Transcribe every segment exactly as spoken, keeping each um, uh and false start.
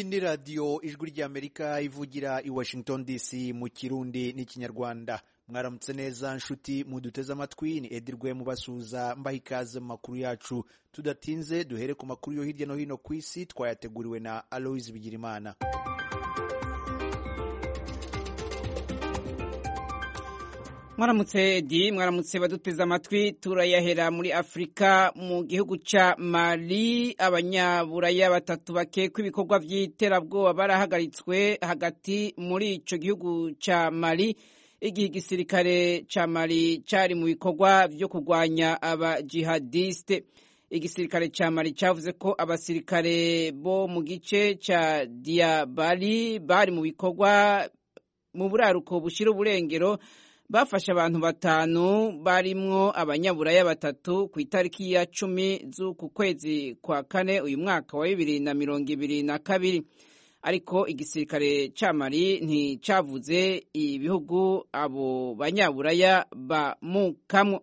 ni radiyo ijwi ry'Amerika ivugira i Washington D C mu Kirundi n'Ikinyarwanda. Mwaramutse neza nshuti muduteze amatwi, ni Edirwe mubasuza mbaha ikaze mu makuru yacu. Tudatinze duhere ku makuru yo hirya no hino ku isi twayateguriwe na Aloise Bigirimana. Mwaramutse Edi, mwaramutse baduteze amatwi. Turayahera muri Afrika, mu gihugu ca Mali. Abanyaburaya batatu bakekwa ibikorwa vy'iterabwoba barahagaritswe hagati muri ico gihugu ca Mali, igihe igisirikare ca Mali cari mu bikorwa vyo kurwanya aba jihadiste. Igisirikare ca Mali cavuze ko abasirikare bo mu gice ca Diabali bari mu bikorwa mu buraruko bushira uburengero, bafashe abantu batanu barimwo abanyaburaya batatu ku itariki ya cumi z'uku kwezi kwa kane uyu mwaka wa bibiri na mirongo ibiri na kabiri. Ariko igisirikare ca Mali nticavuze ibihugu abo banyaburaya bamukamwo.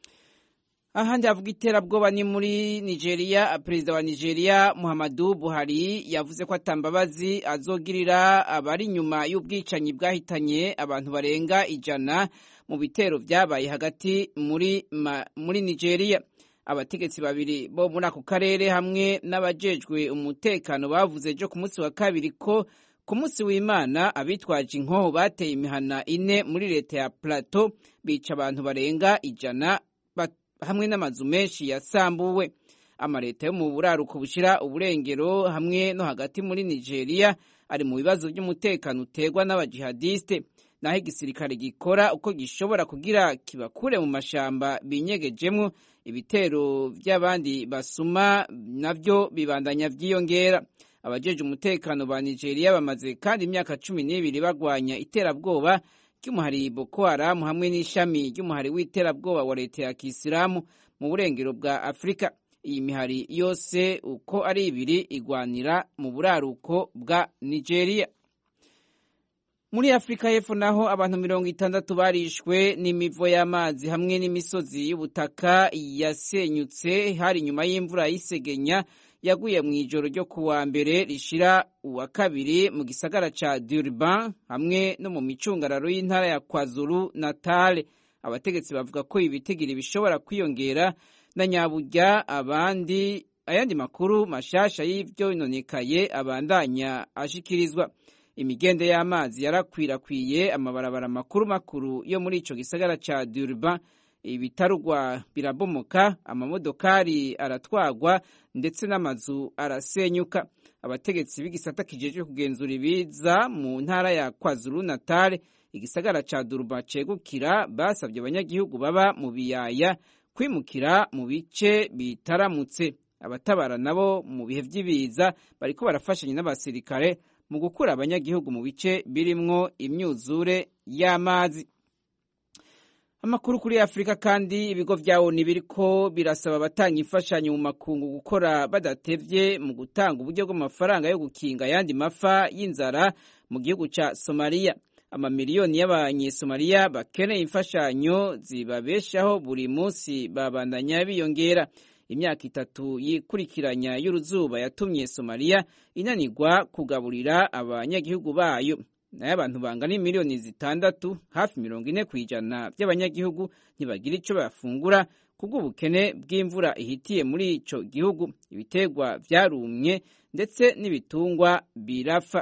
Ahandi havuga iterabwoba ni muri Nigeria. Perezida wa Nigeria Muhammadu Buhari yavuze ko atambabazi azogirira abari nyuma y'ubwicanyi bwahitanye abantu barenga ijana mu bitero vyabaye hagati muri ma, muri Nigeria. Abategetsi babiri bo muri ako karere hamwe n'abajejwe umutekano bavuze jo ku munsi wa kabiri ko ku munsi w'Imana abitwaje inkoho bateye imihana ine muri leta ya Plateau, bica abantu barenga ijana hamwe n'amazu menshi yasambuwe. Amaleta yo mu buraruko bushira uburengero hamwe no hagati muri Nigeria ari mu bibazo by'umutekano utegwa n'abajihadiste, naho igisirikare gikora uko gishobora kugira kibakure mu mashamba binyegejemwo. Ibitero by'abandi basuma navyo bibandanya vyiyongera. Abajeje umutekano ba Nigeria bamaze kandi imyaka cumi n'ibiri bagwanya iterabwoba ry'umuhari Boko Haram hamwe n'ishami ry'umuhari w'iterabwoba wa leta ya Kisilamu mu burengero bwa Afrika. Iyi mihari yose uko ari ibiri igwanira mu buraruko bwa Nigeria. Muri Afrika y'Epfo naho abantu mirongo itandatu barishwe n'imivo y'amazi hamwe n'imisozi y'ubutaka yasenyutse hari nyuma y'imvura y'isegenya yaguye mu ijoro ryo kuwa mbere rishira uwa kabiri mu gisagara ca Durban hamwe no mu micungararo y'intara ya KwaZulu Natal. Abategetsi bavuga ko ibitigiri bishobora kwiyongera na nyaburya. Abandi ayandi makuru mashasha y'ivyo inonekaye abandanya ashikirizwa. Imigende y'amazi yarakwirakwiye amabarabara makuru makuru yo muri ico gisagara ca Durban. Ibitarugwa birabomoka, amamodokari aratwagwa ndetse n'amazu arasenyuka. Abategetsi b'igisata kijeje kugenzura ibiza mu ntara ya KwaZulu Natal, igisagara ca Durban cegukira, basabye abanyagihugu baba mu biyaya kwimukira mu bice bitaramutse. Abatabara nabo mu bihe vy'ibiza bariko barafashanya n'abasirikare mu gukura abanyagihugu mu bice birimwo imyuzure y'amazi. Amakuru kuri Afrika kandi, ibigo vya O N U biriko birasaba abatanga imfashanyo mu makungu gukora badatevye mu gutanga uburyo bw'amafaranga yo gukinga yandi mafa y'inzara mu gihugu ca Somalia. Amamiliyoni y'abanyesomaliya bakeneye imfashanyo zibabeshaho buri munsi babandanya biyongera. Imyaka itatu yikurikiranya y'uruzuba yatumye Somalia inanirwa kugaburira abanyagihugu bayo. Nayo abantu bangana miliyoni zitandatu, hafi mirongo ine kw'ijana by'abanyagihugu ntibagira ico bafungura kubw'ubukene bw'imvura ihitiye muri ico gihugu. Ibitegwa vyarumye ndetse n'ibitungwa birafa.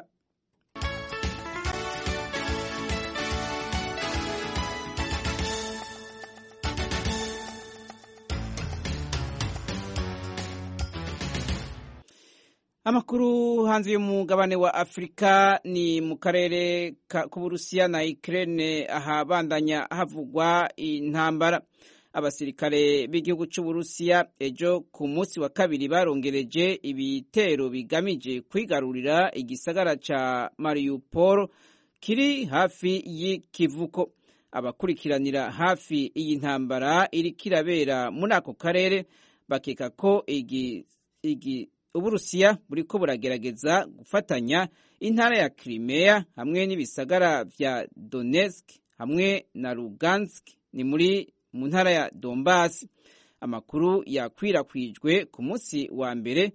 Amakuru hanze y'umugabane wa Afrika ni mu karere k'Uburusiya na Ukraine ahabandanya havugwa intambara. Abasirikare b'igihugu c'Uburusiya ejo ku munsi wa kabiri barongereje ibitero bigamije kwigarurira igisagara ca Mariupol kiri hafi y'ikivuko. Abakurikiranira hafi iyi ntambara iriko irabera muri ako karere bakeka ko igi, igi Uburusiya buriko buragerageza gufatanya intara ya Crimea hamwe n'ibisagara vya Donetsk hamwe na Lugansk ni muri mu ntara ya Donbass. Amakuru yakwirakwijwe ku munsi wa mbere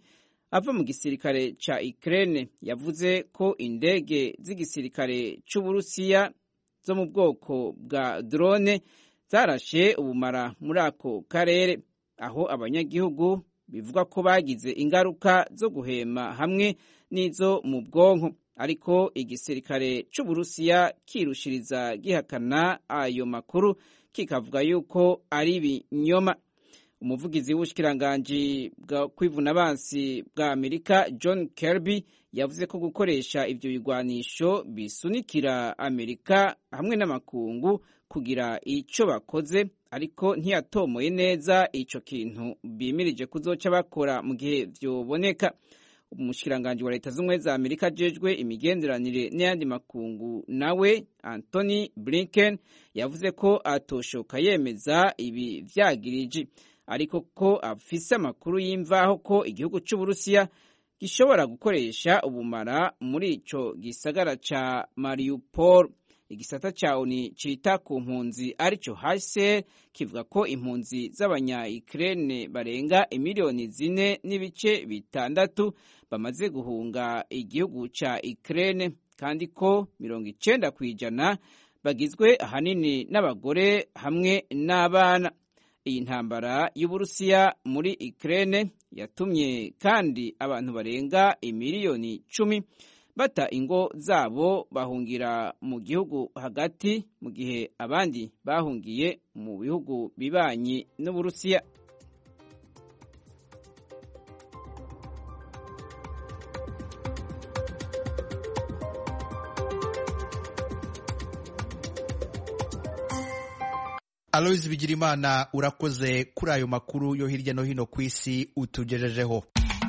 ava mu gisirikare ca Ukraine yavuze ko indege z'igisirikare c'Uburusiya zo mu bwoko bwa drone zarashe ubumara muri ako karere, aho abanyagihugu bivuga ko bagize ingaruka zo guhema hamwe n'izo mu bwonko, ariko igisirikare c'Uburusiya kirushiriza gihakana ayo makuru kikavuga yuko ari ibinyoma. Umuvugizi w'ubushikiranganji bwa kwivuna abansi bwa Amerika John Kirby yavuze ko gukoresha ivyo bigwanisho bisunikira Amerika hamwe n'amakungu kugira ico bakoze, ariko ntiyatomoye neza ico kintu bimirije kuzoca bakora mu gihe vyoboneka. Umushikiranganji wa Leta z'Ubumwe za Amerika ajejwe imigenderanire n'ayandi makungu nawe Anthony Blinken yavuze ko atoshoka yemeza ibi vyagiriji, ariko ko afise amakuru y'imvaho ko igihugu c'Uburusiya gishobora gukoresha ubumara muri ico gisagara ca Mariupol. Igisata ca O N U cita ku mpunzi arico H C R kivuga ko impunzi z'abanya-Ukraine barenga imiliyoni zine n'ibice bitandatu bamaze guhunga igihugu ca Ukraine, kandi ko mirongo icenda kw'ijana bagizwe ahanini n'abagore hamwe n'abana. Iyi ntambara y'Uburusiya muri Ukraine yatumye kandi abantu barenga imiliyoni cumi bata ingo zabo bahungira mu gihugu hagati, mu gihe abandi bahungiye mu bihugu bibanyi n'Uburusiya. Aloys Bigirimana, urakoze kuri ayo makuru yo hirya no hino ku isi utugejejeho.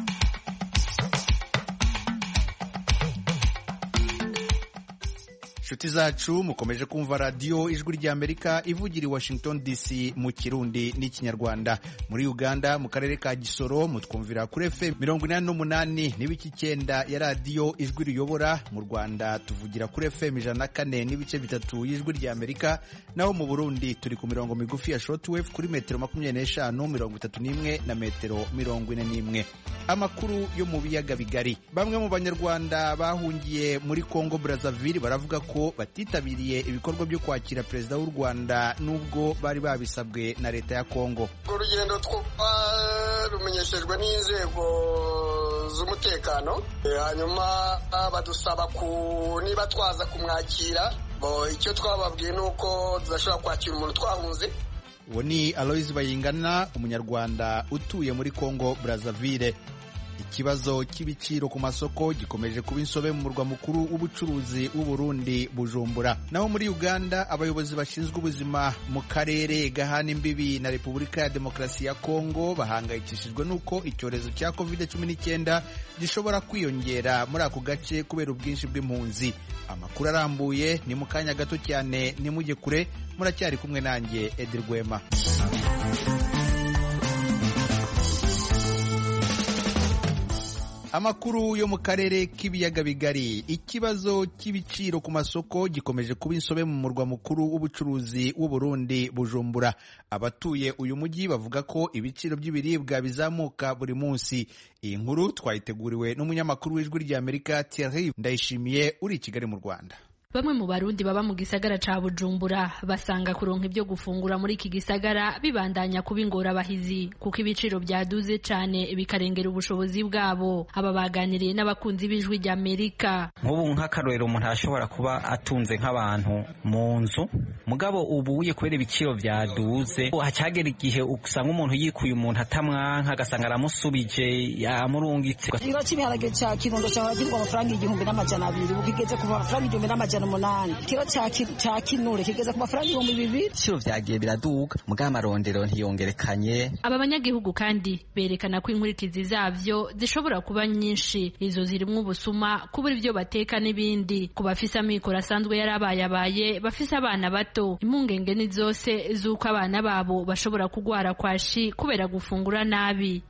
Nshuti zacu mukomeje kumva radio Ijwi ry'Amerika ivugira i Washington D C mu Kirundi n'Ikinyarwanda. Muri Uganda mu karere ka Gisoro mutwumvira kuri F M mirongo inani n'umunani n'ibice icyenda ya radio Ijwi riyobora. Mu Rwanda tuvugira kuri F M ijana na kane n'ibice bitatu y'Ijwi ry'Amerika, naho mu Burundi turi ku mirongo migufi ya shortwave kuri metero makumyabiri n'eshanu, mirongo itatu n'imwe na metero mirongo ine n'imwe. Amakuru yo mu biyaga bigari. Bamwe mu Banyarwanda bahungiye muri Congo Brazzaville baravuga ko batitabiriye ibikorwa byo kwakira perezida w'u Rwanda nubwo bari babisabwe na leta ya Congo. Urugendo twarumenyeshejwe n'inzego z'umutekano, hanyuma badusaba ku niba twaza kumwakira. Icyo twababwiye nuko tudashobora kwakira umuntu twahunze. Uwo ni Aloys Bayingana, umunyarwanda utuye muri Congo Brazzaville. Ikibazo cy'ibiciro ku masoko gikomeje kuba insobe mu murwa mukuru w'ubucuruzi w'u Burundi Bujumbura. Naho muri Uganda abayobozi bashinzwe ubuzima mu karere gahana imbibi na Repubulika ya Demokarasi ya Kongo bahangayikishijwe nuko icyorezo cya covid cumi n'icyenda gishobora kwiyongera muri ako gace kubera ubwinshi bw'impunzi. Amakuru arambuye ni mu kanya gato cyane, nimujye kure, muracyari kumwe nanjye Edi Rwema. Amakuru yo mu karere k'ibiyaga bigari. Ikibazo cy'ibiciro ku masoko gikomeje kuba insobe mu murwa mukuru w'ubucuruzi w'u Burundi Bujumbura. Abatuye uyu mujyi bavuga ko ibiciro by'ibiribwa bizamuka buri munsi. Iyi nkuru twayiteguriwe n'umunyamakuru w'Ijwi ry'Amerika Thierry Ndayishimiye uri i Kigali mu Rwanda. Bamwe mu Barundi baba mu gisagara ca Bujumbura basanga kuronka ibyo gufungura muri iki gisagara bibandanya kuba ingorabahizi kuko ibiciro byaduze cane bikarengera ubushobozi bwabo. Aba baganiriye n'abakunzi b'Ijwi ry'Amerika. Nk'ubu nk'akarorero umuntu ashobora kuba atunze nk'abantu mu nzu, mugabo ubuye kubera ibiciro byaduze hacagera igihe usanga umuntu yikuye umuntu atamwanka agasanga aramusubije yamurungitse. Ikiro cy'ibiharage cya Kirundo cyagirwa amafaranga igihumbi n'amajana abiri ukigeze ku mafaranga igihumbi n'amajana umunani. Kiro cya Kinure kigeze ku mafaranga ibihumbi bibiri. Ibiciro vyagiye biraduga mugabo amarondero ntiyongerekanye. Aba banyagihugu kandi berekana ko inkurikizi zavyo zishobora kuba nyinshi. Izo zirimwo ubusuma, kubura ibyo bateka n'ibindi. Ku bafise amikoro asanzwe yarabayabaye bafise abana bato, impungenge ni zose z'uko abana babo bashobora kugwara kwashi kubera gufungura nabi.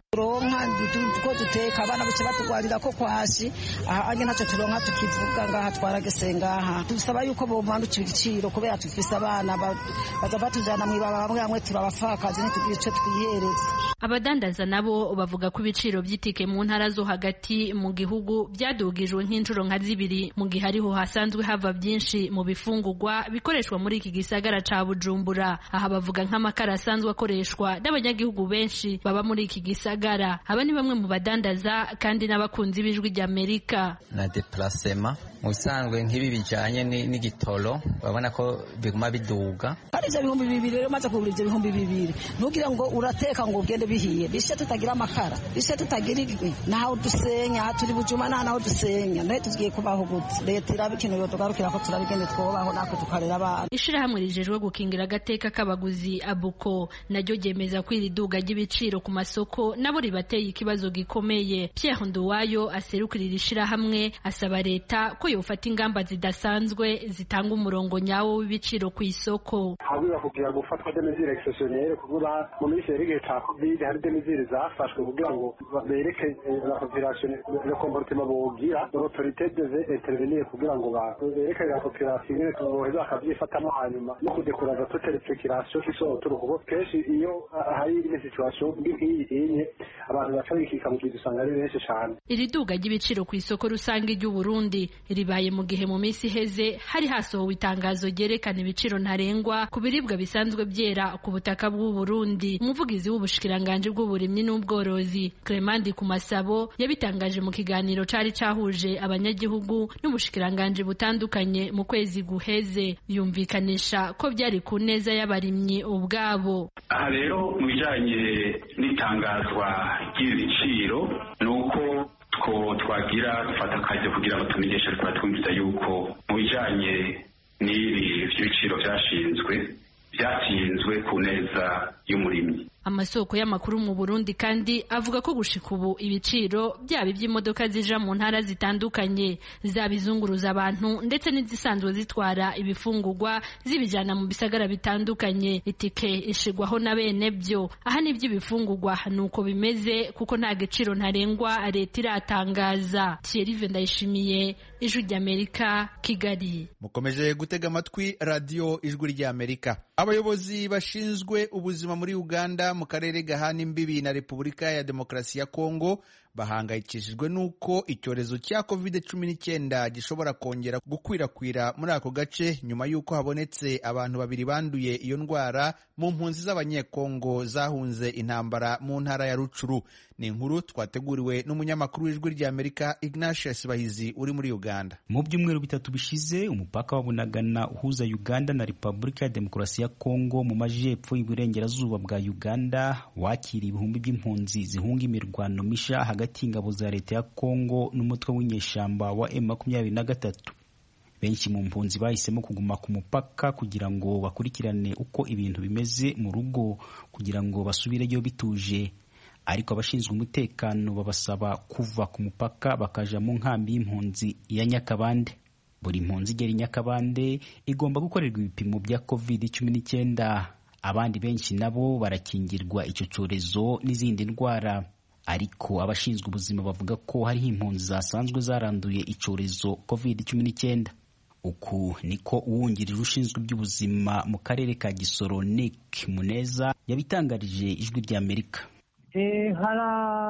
turonka duko duteka abana buce batugwarira ko kwashi aha anye ntacyo turonka tukivuga ngaha twaragese ngaha dusaba yuko bo mpandukira igiciro kubera tufise abana baza batujana mu ibaba bamwe bamwe turabafakazi ntitugira ico twihereza. Abadandaza nabo bavuga ko ibiciro by'itike mu ntara zo hagati mu gihugu byadugijwe nk'inshuro nka zibiri mu gihe ariho hasanzwe hava byinshi mu bifungurwa bikoreshwa muri iki gisagara ca Bujumbura. Aha bavuga nk'amakara asanzwe akoreshwa n'abanyagihugu benshi baba muri iki gisagara. Aba ni bamwe mu badandaza kandi n'abakunzi b'ijwi rya Amerika. Na déplacement musanzwe nk'ibi bijanye n'igitoro babona ko biguma biduga. Ari je bihumbi bibiri rero maze kugura ivyo bihumbi bibiri nugira ngo urateka ngo ugende bihiye bishe tutagira amakara bishe tutagira naho dusenya turi Bujuma naho dusenya naho tugiye kubaho gute leta irabikeneye tugarukira ko turabigende twobaho nako tukarera abana. Ishirahamwe rijejwe gukingira agateka k'abaguzi Abuko naryo ryemeza ko iriduga ry'ibiciro ku masoko nabo ribateye ikibazo gikomeye. Pierre Nduwayo aserukirira ishirahamwe asaba leta ko yofata ingamba zidasanzwe zitanga umurongo nyawo w'ibiciro ku isoko. Habura kugira gufatwa de mesures exceptionnelles kugira mu minsi y'igihe cya Covid hari de mesures zafashwe kugira ngo bereke la population le comportement bogira l'autorité devait intervenir kugira ngo bereke la population ne tuboheza akabyifatamo hanyuma no kudekuraza toute restriction qui turuko keshi iyo hari une situation nk'iyi yenye abantu bacabikika mu kidusanga ari benshi cyane. Iri duga ry'ibiciro ku isoko rusange ry'u Burundi ribaye mu gihe mu minsi heze hari hasohowe itangazo ryerekana ibiciro ntarengwa ku biribwa bisanzwe byera ku butaka bw'u Burundi. Umuvugizi w'ubushikiranganje bw'uburimyi n'ubworozi Clement Kumasabo yabitangaje mu kiganiro cari cahuje abanyagihugu n'ubushikiranganje butandukanye mu kwezi guheze, yumvikanisha ko byari ku neza y'abarimyi ubwabo. Aha rero mu bijanye n'itangazwa ry'ibiciro nuko two twagira dufata akazi kugira ngo tumenyeshe kwa twumvise yuko mu bijanye n'ibi by'ibiciro byashinzwe byatsinzwe ku neza y'umurimyi. Amasoko y'amakuru mu Burundi kandi avuga ko gushika ubu ibiciro byaba iby'imodoka zija mu ntara zitandukanye zabizunguruza abantu ndetse n'izisanzwe zitwara ibifungurwa zibijana mu bisagara bitandukanye itike ishigwaho na bene byo. Aha ni by'ibifungurwa nuko bimeze kuko nta giciro ntarengwa leta iratangaza. Thierry Ndayishimiye, Ijwi ry'Amerika, Kigali. Mukomeje gutega amatwi radio Ijwi ry'Amerika. Abayobozi bashinzwe ubuzima muri Uganda mu karere gahana imbibi na Repubulika ya Demokarasi ya Kongo bahangayikishijwe nuko icyorezo cya covid cumi n'icyenda gishobora kongera gukwirakwira muri ako gace nyuma y'uko habonetse abantu babiri banduye iyo ndwara mu mpunzi z'abanyekongo zahunze intambara mu ntara ya Rucuru. Ni inkuru twateguriwe n'umunyamakuru w'Ijwi ry'Amerika Ignatius Bahizi uri muri Uganda. Mu byumweru bitatu bishize umupaka wa Bunagana uhuza Uganda na Repubulika ya Demokarasi ya Kongo mu majyepfo y'uburengerazuba bwa Uganda wakiriye ibihumbi by'impunzi zihunga imirwano misha hagati y'ingabo za leta ya Kongo n'umutwe w'inyeshamba wa M makumyabiri na gatatu. Benshi mu mpunzi bahisemo kuguma ku mupaka kugira ngo bakurikirane uko ibintu bimeze mu rugo kugira ngo basubireyo bituje, ariko abashinzwe umutekano babasaba kuva ku mupaka bakaja mu nkambi y'impunzi ya Nyakabande. Buri mpunzi igera i Nyakabande igomba gukorerwa ibipimo bya covid cumi n'icyenda. Abandi benshi nabo barakingirwa icyo cyorezo n'izindi ndwara, ariko abashinzwe ubuzima bavuga ko hari impunzi zasanzwe zaranduye icyorezo covid cumi n'icyenda. Uku niko uwungirije ushinzwe iby'ubuzima mu karere ka Gisoro Nick Muneza yabitangarije Ijwi ry'Amerika. Eh, hari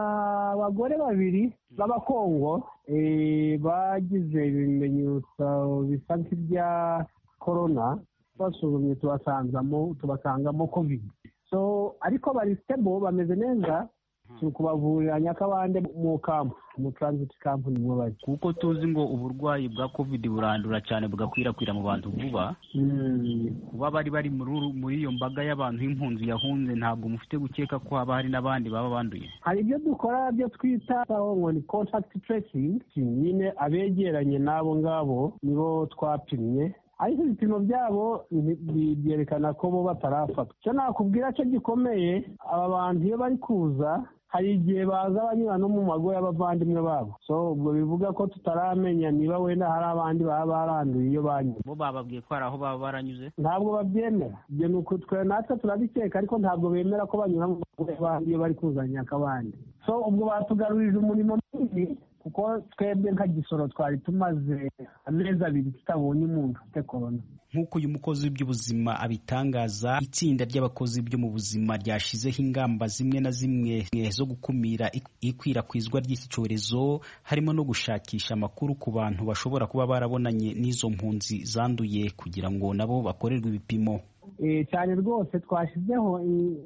abagore babiri b'abakongo eh, bagize ibimenyetso bisa nk'ibya corona, basuzumye tubasanzamo tubasangamo covid. So ariko bari stable, bameze neza, tukubavurira Nyakabande mu camp, mu transit camp nimwe bari. Kuko tuzi ngo uburwayi bwa covid burandura cyane bugakwirakwira mu bantu vuba. Mm. Kuba bari bari muri iyo mbaga y'abantu impunzi yahunze ntabwo mufite gukeka ko haba hari n'abandi baba banduye? Hari ibyo dukora byo twita ngo ni contact tracing, nyine abegeranye nabo ngabo nibo twapimye, ariko ibipimo byabo byerekana ko bo batarafatwa. Cyo nakubwira cyo gikomeye, aba bantu iyo bari kuza hari igihe baza banyura no mu mago y'abavandimwe babo, so ubwo bivuga ko tutaramenya niba wenda hari abandi baba baranduye iyo banyuze. Bo bababwiye ko hari aho baba baranyuze? Ntabwo babyemera, ibyo ni uko twe natwe turabikeka, ariko ntabwo bemera ko banyura mu mago y'abandi iyo bari kuzanya akabandi. so ubwo batugarurije umurimo munini kuko twebwe nka Gisoro twari tumaze amezi abiri tutabonye umuntu ufite korona. Nk'uko uyu mukozi w'iby'ubuzima abitangaza, itsinda ry'abakozi byo mu buzima ryashizeho ingamba zimwe na zimwe zo gukumira ikwirakwizwa ry'iki cyorezo, harimo no gushakisha amakuru ku bantu bashobora kuba barabonanye n'izo mpunzi zanduye kugira ngo nabo bakorerwe ibipimo. Cyane rwose twashyizeho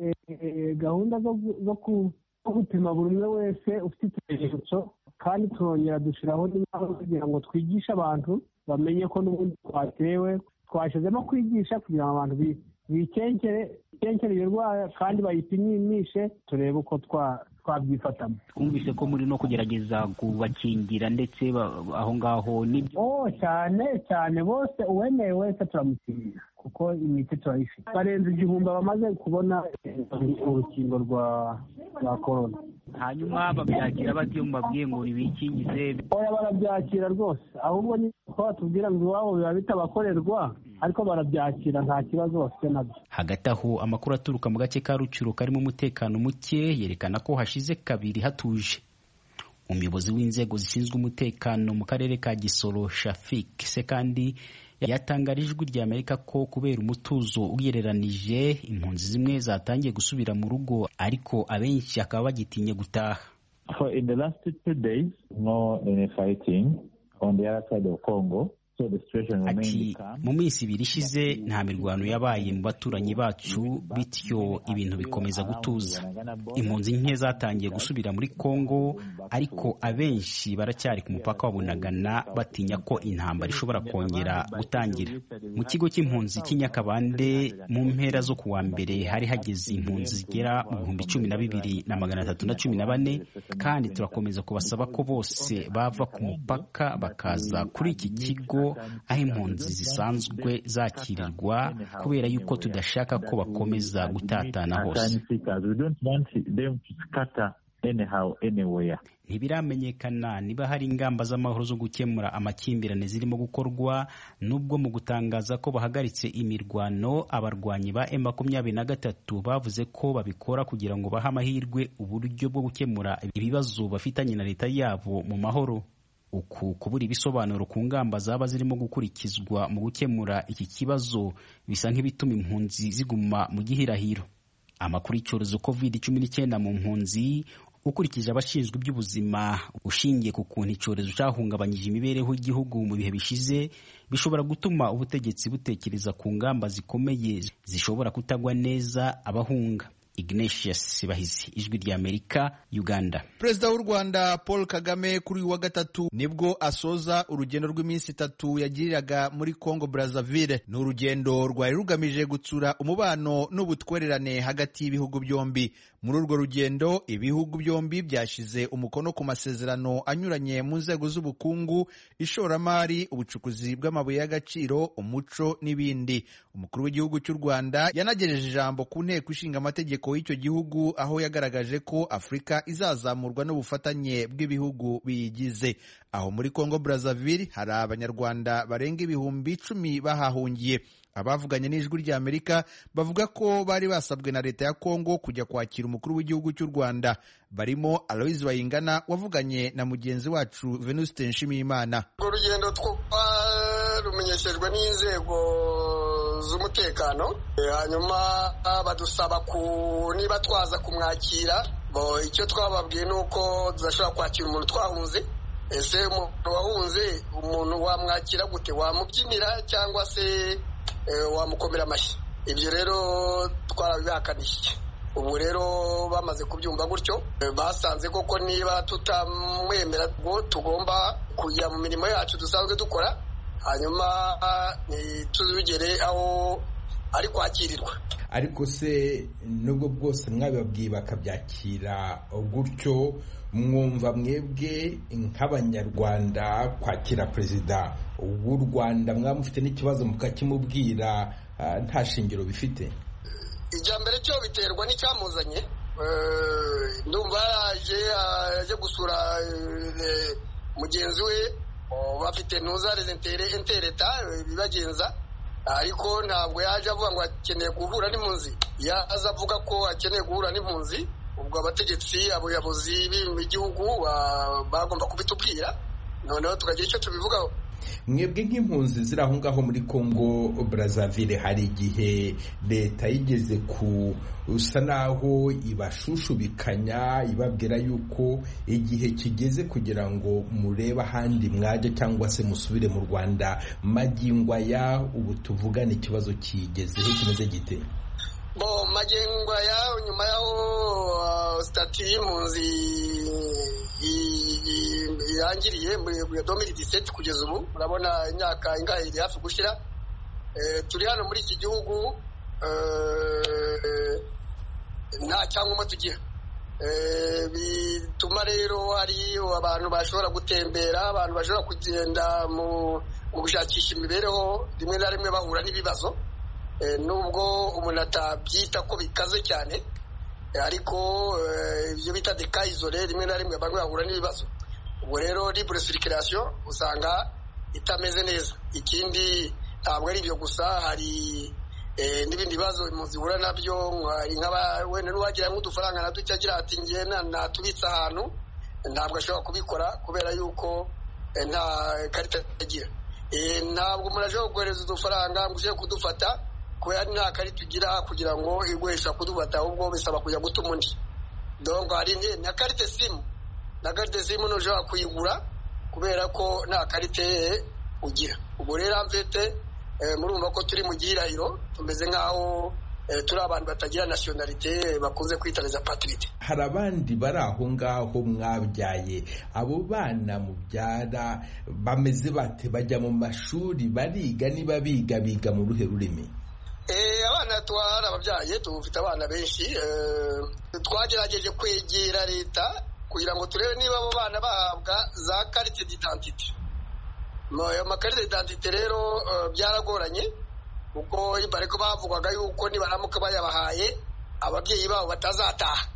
gahunda zo gupima buri umwe wese ufite ikimenyetso, kandi turongera dushyiraho n'inama kugira ngo twigishe abantu bamenye ko n'ubundi twatewe. Twashyizemo kwigisha kugira ngo abantu bikenkere iyo ndwara kandi bayipimishe turebe uko twabyifatamo. Twumvise ko muri no kugerageza kubakingira ndetse aho ngaho nibyo. Oh cyane cyane, bose uwemeye wese turamukingira kuko imiti turayifite. Barenze igihumbi bamaze kubona urukingo rwa rwa korona. Hanyuma babyakira bati iyo mubabwiye ngo bikingize? Oya, barabyakira rwose, ahubwo ni ko batubwira ngo iwabo biba bitabakorerwa, ariko barabyakira nta kibazo bafite nabyo. Hagati aho, amakuru aturuka mu gace ka Rucuro karimo umutekano muke yerekana ko hashize kabiri hatuje. Umuyobozi w'inzego zishinzwe umutekano mu karere ka Gisoro, Shafik Sekandi, yatangarije ijwi rya Amerika ko kubera umutuzo ugereranije impunzi zimwe zatangiye gusubira mu rugo, ariko abenshi akaba bagitinye gutaha. For in the last two days, no any fighting on the other side of Congo. Ati mu minsi ibiri ishize nta mirwano yabaye mu baturanyi bacu, bityo ibintu bikomeza gutuza. Impunzi nke zatangiye gusubira muri Kongo, ariko abenshi baracyari ku mupaka wa Bunagana batinya ko intambara ishobora kongera gutangira. Mu kigo cy'impunzi cy'Inyakabande mu mpera zo kuwa mbere hari hageze impunzi zigera mu bihumbi cumi na bibiri na magana atatu na cumi na bane, kandi turakomeza kubasaba ko bose bava ku mupaka bakaza kuri iki kigo aho impunzi zisanzwe zakirirwa, kubera yuko tudashaka ko bakomeza gutatana hose. Ntibiramenyekana niba hari ingamba z'amahoro zo gukemura amakimbirane zirimo gukorwa, nubwo mu gutangaza ko bahagaritse imirwano, abarwanyi ba M makumyabiri na gatatu bavuze ko babikora kugira ngo bahe amahirwe uburyo bwo gukemura ibibazo bafitanye na leta yabo mu mahoro. Uku kubura ibisobanuro ku ngamba zaba zirimo gukurikizwa mu gukemura iki kibazo bisa nk'ibituma impunzi ziguma mu gihirahiro. Amakuru y'icyorezo covid cumi n'icyenda mu mpunzi, ukurikije abashinzwe iby'ubuzima, ushingiye ku kuntu icyorezo cyahungabanyije imibereho y'igihugu mu bihe bishize, bishobora gutuma ubutegetsi butekereza ku ngamba zikomeye zishobora kutagwa neza abahunga. Ignatius Bahizi, Ijwi rya Amerika, Uganda. Perezida w'u Rwanda Paul Kagame kuri uyu wa gatatu nibwo asoza urugendo rw'iminsi itatu yagiriraga muri Congo Brazzaville. Ni urugendo rwari rugamije gutsura umubano n'ubutwererane hagati y'ibihugu byombi. Muri urwo rugendo, ibihugu byombi byashize umukono ku masezerano anyuranye mu nzego z'ubukungu, ishoramari, ubucukuzi bw'amabuye y'agaciro, umuco n'ibindi. Umukuru w'igihugu cy'u Rwanda yanagejeje ijambo ku nteko ishinga amategeko y'icyo gihugu, aho yagaragaje ko Afurika izazamurwa n'ubufatanye bw'ibihugu biyigize. Aho muri Congo Brazzaville hari abanyarwanda barenga ibihumbi icumi bahahungiye. Abavuganye n'Ijwi rya Amerika bavuga ko bari basabwe na leta ya Kongo kujya kwakira umukuru w'igihugu cy'u Rwanda. Barimo Aloys Bayingana wavuganye na mugenzi wacu Venuste Nshimiyimana. Urwo rugendo twarumenyeshejwe n'inzego z'umutekano, hanyuma badusaba ku niba twaza kumwakira. Bo icyo twababwiye nuko tudashobora kwakira umuntu twahunze. Ese umuntu wahunze, umuntu wamwakira gute? Wamubyinira cyangwa se wamukomera amashyi? Ibyo rero twarabihakanishije. Ubu rero bamaze kubyumva gutyo, basanze koko niba tutamwemera ngo tugomba kujya mu mirimo yacu dusanzwe dukora, hanyuma tuzigere aho ari kwakirirwa. Ariko se nubwo bwose mwabibabwiye bakabyakira gutyo, mwumva mwebwe nk'abanyarwanda kwakira perezida w'u Rwanda mwamufite n'ikibazo mukakimubwira nta shingiro bifite? Ijya mbere cyo biterwa n'icyamuzanye. Ndumva yaje aje gusura mugenzi we, bafite ntuzareze intereta bibagenza, ariko ntabwo yaje avuga ngo akeneye guhura n'impunzi. Yaza avuga ko akeneye guhura n'impunzi, ubwo abategetsi abayobozi b'igihugu bagomba kubitubwira noneho tukagira icyo tubivugaho. Mwebwe nk'impunzi ziri aho ngaho muri Congo Brazzaville, hari igihe leta yigeze kusa naho ibashushubikanya ibabwira yuko igihe kigeze kugira ngo murebe ahandi mwaje cyangwa se musubire mu Rwanda? Magingo aya ubu tuvugana ikibazo kigezeho kimeze gite? Bo magingo aya nyuma yaho stati y'impunzi irangiriye muri deux mille dix-sept kugeza ubu urabona imyaka ingahe iri hafi gushira. Turi hano muri iki gihugu nta cyangombwa tugira, bituma rero hari abantu bashobora gutembera, abantu bashobora kugenda mu gushakisha imibereho, rimwe na rimwe bahura n'ibibazo nubwo umuntu atabyita ko bikaze cyane, ariko ibyo bita de cas isolé rimwe na rimwe bamwe bahura n'ibibazo. Ubwo rero libre circulation usanga itameze neza. Ikindi ntabwo ari ibyo gusa, hari n'ibindi bibazo muzihura nabyo, nk'aba wenda n'uwagira nk'udufaranga na duke agira ati ngiye natubitsa ahantu, ntabwo ashobora kubikora kubera yuko nta karita agira. Ntabwo umuntu ashobora kohereza udufaranga ngo uje kudufata kubera nta karita ugira kugira ngo iguhesha kudufata, ahubwo bisaba kujya gutuma undi. Donc hari na karita simu, na karita simu ntushobora kuyigura kubera ko nta karita ugira. Ubwo rero amfete murumva ko turi mu gihirahiro, tumeze nk'aho turi abantu batagira nationalité bakunze kwitariza patrite. Hari abandi bari aho ngaho mwabyaye, abo bana mubyara bameze bate? Bajya mu mashuri, bariga? Niba biga biga mu ruhe rurimi? Eh abana twara ababyaye tufite abana benshi, twagerageje kwegera leta kugira ngo turebe niba abo bana bahabwa za carte d'identité. Ayo makarita d'identité rero byaragoranye kuko bariko bavugwaga yuko nibaramuka bayabahaye ababyeyi babo batazataha,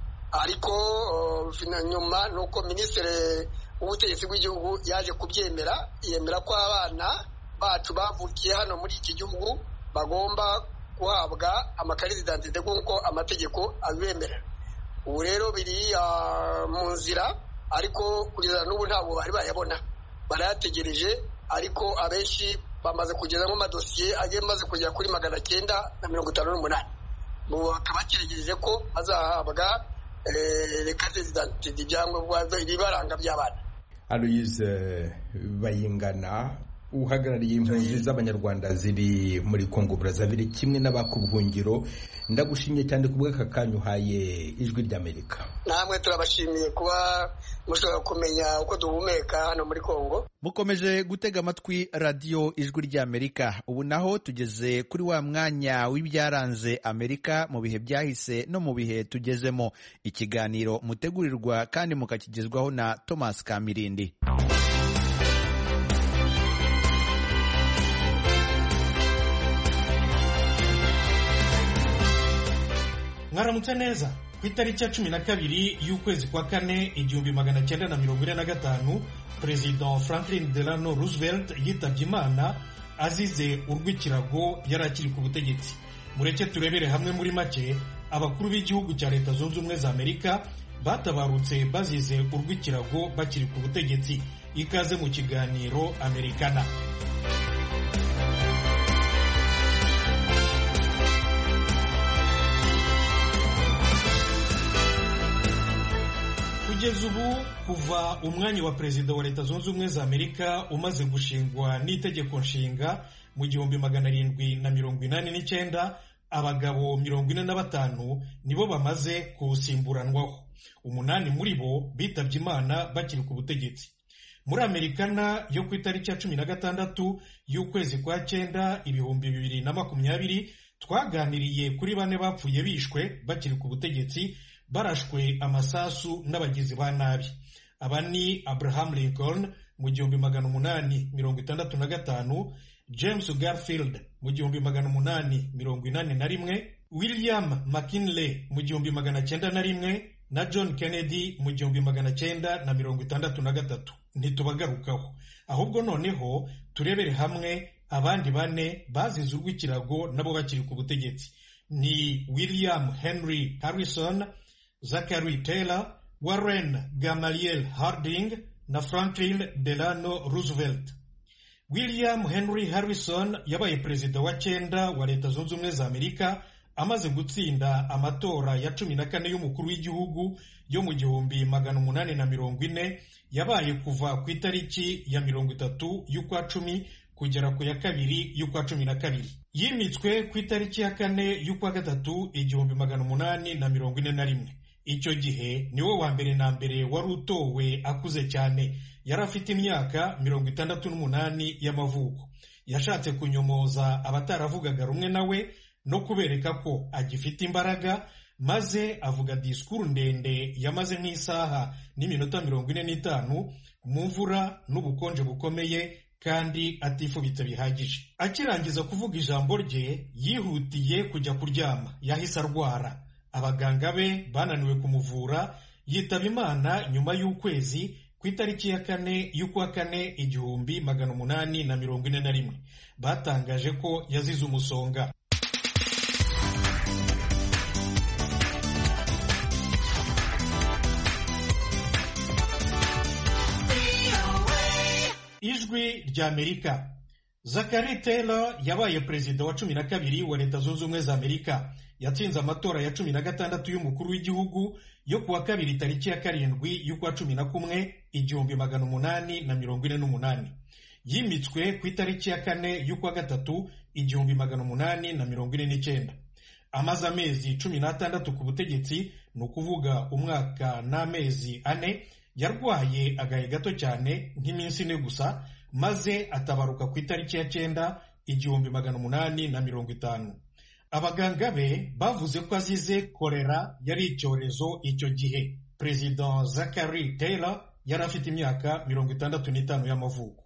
ariko nyuma nuko minisitiri w'ubutegetsi bw'igihugu yaje kubyemera, yemera ko abana bacu bavukiye hano muri iki gihugu bagomba guhabwa amakarita d'identité kuko amategeko abibemerera. Ubu rero biri mu nzira, ariko kugeza n'ubu ntabwo bari bayabona, barayategereje, ariko abenshi bamaze kugeza mu madosiye agiye maze kugera kuri magana cyenda na mirongo itanu n'umunani. Bakaba bakiregereje ko bazahabwa carte d'identité, ibyangombwa ibibaranga by'abana. Aloise Bayingana, uhagarariye impunzi z'abanyarwanda ziri muri Congo Brazzaville kimwe n'abakubuhungiro, ndagushimye cyane kubw'aka kanya uhaye Ijwi ry'Amerika. Namwe turabashimiye kuba mushobora kumenya uko duhumeka hano muri Congo. Mukomeje gutega amatwi radio Ijwi ry'Amerika. Ubu naho tugeze kuri wa mwanya w'ibyaranze Amerika mu bihe byahise no mu bihe tugezemo, ikiganiro mutegurirwa kandi mukakigezwaho na Thomas Kamirindi. Mwaramutse neza. Ku itariki ya cumi na kabiri y'ukwezi kwa kane igihumbi magana cyenda na mirongo ine na gatanu, Perezida Franklin Delano Roosevelt yitabye Imana azize urw'ikirago yari akiri ku butegetsi. Mureke turebere hamwe muri make abakuru b'igihugu cya Leta Zunze Ubumwe za Amerika batabarutse bazize urw'ikirago bakiri ku butegetsi. Ikaze mu kiganiro Amerikana. Kugeza ubu, kuva umwanya wa perezida wa Leta Zunze Ubumwe za Amerika umaze gushingwa n'itegeko nshinga mu gihumbi magana arindwi na mirongo inani n'icyenda, abagabo mirongo ine na batanu nibo bamaze kuwusimburanwaho. Umunani muri bo bitabye Imana bakiri ku butegetsi. Muri Amerikana yo ku itariki ya cumi na gatandatu y'ukwezi kwa cyenda ibihumbi bibiri na makumyabiri, twaganiriye kuri bane bapfuye bishwe bakiri ku butegetsi barashwe amasasu n'abagizi ba nabi. Aba ni Abraham Lincoln mu gihumbi magana umunani mirongo itandatu na gatanu, James Garfield mu gihumbi magana umunani mirongo inani na rimwe, William McKinley mu gihumbi magana cyenda na rimwe na John Kennedy mu gihumbi magana cyenda na mirongo itandatu na gatatu. Ntitubagarukaho, ahubwo noneho turebere hamwe abandi bane bazize urw'ikirago nabo bakiri ku butegetsi. Ni William Henry Harrison, Zachary Taylor, Warren Gamaliel Harding na Franklin Delano Roosevelt. William Henry Harrison yabaye perezida wa cyenda wa Leta Zunze Ubumwe za Amerika amaze gutsinda amatora ya cumi na kane y'umukuru w'igihugu yo mu gihumbi magana umunani na mirongo ine yabaye kuva ku itariki ya mirongo itatu y'ukwa cumi kugera ku ya kabiri y'ukwa cumi na kabiri. Yimitswe ku itariki ya kane y'ukwa gatatu igihumbi magana umunani na mirongo ine na rimwe. Icyo gihe niwe wa mbere na mbere wari utowe akuze cyane, yari afite imyaka mirongo itandatu n'umunani y'amavuko. Yashatse kunyomoza abataravugaga rumwe nawe no kubereka ko agifite imbaraga, maze avuga disikuru ndende yamaze nk'isaha n'iminota mirongo ine n'itanu mu mvura n'ubukonje bukomeye kandi atifubitse bihagije. Akirangiza kuvuga ijambo rye yihutiye kujya kuryama, yahise arwara. Abaganga be bananiwe kumuvura, yitaba Imana nyuma y'ukwezi ku itariki ya kane y'ukwa kane igihumbi magana umunani na mirongo ine na rimwe. Batangaje ko yazize umusonga. Ijwi ry'Amerika. Zachary Taylor yabaye perezida wa cumi na kabiri wa Leta Zunze Ubumwe za Amerika. Yatsinze amatora ya cumi na gatandatu y'umukuru w'igihugu yo kuwa kabiri tariki ya karindwi y'ukwa cumi na kumwe igihumbi magana umunani na mirongo ine n'umunani. Yimitswe ku itariki ya kane y'ukwa gatatu igihumbi magana umunani na mirongo ine n'icyenda. Amaze amezi cumi n'atandatu ku butegetsi, ni ukuvuga umwaka n'amezi ane. Yarwaye agahe gato cyane nk'iminsi ine gusa, maze atabaruka ku itariki ya cyenda igihumbi magana umunani na mirongo itanu. Abaganga be bavuze ko azize kolera, yari icyorezo icyo gihe. Perezida Zachary Taylor yari afite imyaka mirongo itandatu n'itanu y'amavuko.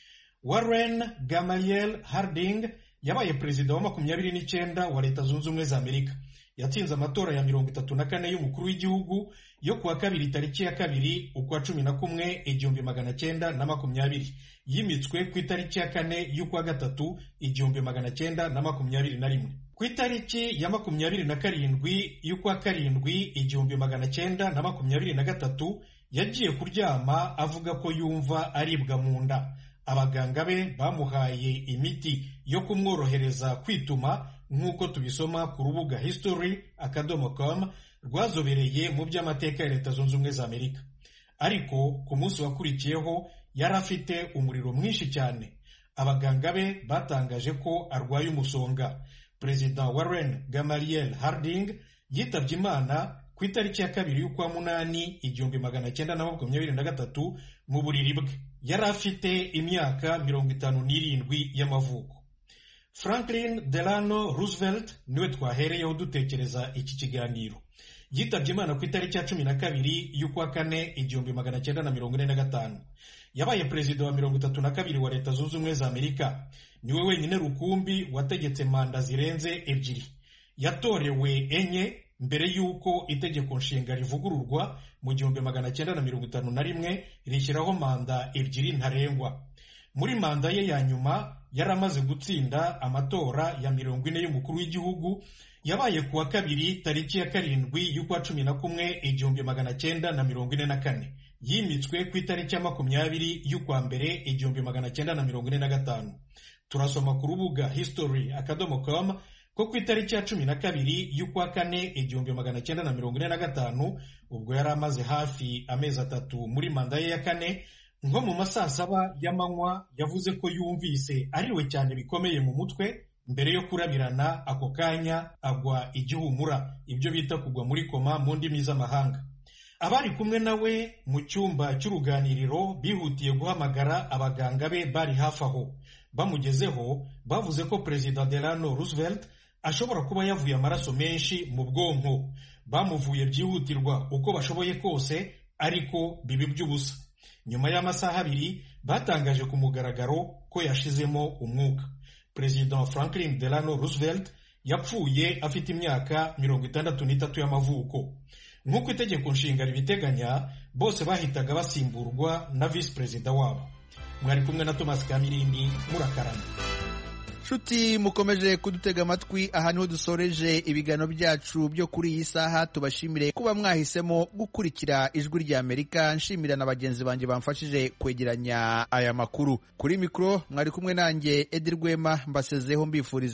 Warren Gamaliel Harding yabaye perezida wa makumyabiri n'icyenda wa Leta Zunze Ubumwe za Amerika. Yatsinze amatora ya mirongo itatu na kane y'umukuru w'igihugu yo kuwa kabiri tariki ya kabiri ukwa cumi na kumwe igihumbi magana cyenda na makumyabiri. Yimitswe ku itariki ya kane y'ukwa gatatu igihumbi magana cyenda na makumyabiri na rimwe. Ku itariki ya makumyabiri na karindwi y'ukwa karindwi igihumbi magana cyenda na makumyabiri na gatatu yagiye kuryama avuga ko yumva aribwa mu nda. Abaganga be bamuhaye imiti yo kumworohereza kwituma, nk'uko tubisoma ku rubuga history akadomo com rwazobereye mu by'amateka ya Leta Zunze Ubumwe za Amerika. Ariko ku munsi wakurikiyeho yari afite umuriro mwinshi cyane. Abaganga be batangaje ko arwaye umusonga. Perezida Warren Gamaliel Harding yitabye Imana ku itariki ya kabiri y'ukwa munani igihumbi magana cyenda na makumyabiri na gatatu mu buriri bwe. Yari afite imyaka mirongo itanu n'irindwi y'amavuko. Franklin Delano Roosevelt niwe twahereyeho dutekereza iki kiganiro. Yitabye Imana ku itariki ya cumi na kabiri y'ukwa kane igihumbi magana cyenda na mirongo ine na gatanu. Yabaye perezida wa mirongo itatu na kabiri wa Leta Zunze Ubumwe za Amerika. Niwe wenyine rukumbi wategetse manda zirenze ebyiri. Yatorewe enye mbere y'uko itegeko nshinga rivugururwa mu gihumbi magana cyenda na mirongo itanu na rimwe rishyiraho manda ebyiri ntarengwa. Muri manda ye ya nyuma yari amaze gutsinda amatora ya mirongo ine y'umukuru w'igihugu yabaye kuwa kabiri tariki ya karindwi y'ukwa cumi na kumwe igihumbi magana cyenda na mirongo ine na kane. Yimitswe ku itariki ya makumyabiri y'ukwa mbere igihumbi magana cyenda na mirongo ine na gatanu. Turasoma ku rubuga history akadomo com ko ku itariki ya cumi na kabiri y'ukwa kane igihumbi magana cyenda na mirongo ine na gatanu, ubwo yari amaze hafi amezi atatu muri manda ye ya kane, nko mu masaa saba y'amanywa yavuze ko yumvise ariwe cyane bikomeye mu mutwe. Mbere yo kurabirana ako kanya agwa igihumura, ibyo bita kugwa muri koma mu ndimi z'amahanga. Abari kumwe nawe mu cyumba cy'uruganiriro bihutiye guhamagara abaganga be bari hafi aho. Bamugezeho bavuze ko Perezida Delano Roosevelt ashobora kuba yavuye amaraso menshi mu bwonko. Bamuvuye byihutirwa uko bashoboye kose, ariko bibi by'ubusa. Nyuma y'amasaha abiri batangaje ku mugaragaro ko yashizemo umwuka. Perezida Franklin Delano Roosevelt yapfuye afite imyaka mirongo itandatu n'itatu y'amavuko. Nk'uko itegeko nshinga ribiteganya, bose bahitaga basimburwa na visi perezida wabo. Mwari kumwe na Thomas Kamirindi, murakarama. nshuti mukomeje kudutega amatwi, aha niho dusoreje ibiganiro byacu byo kuri iyi saha. Tubashimire kuba mwahisemo gukurikira ijwi rya Amerika. Nshimira na bagenzi banjye bamfashije kwegeranya aya makuru. Kuri mikoro mwari kumwe nanjye Edi Rwema, mbasezeho mbifuriza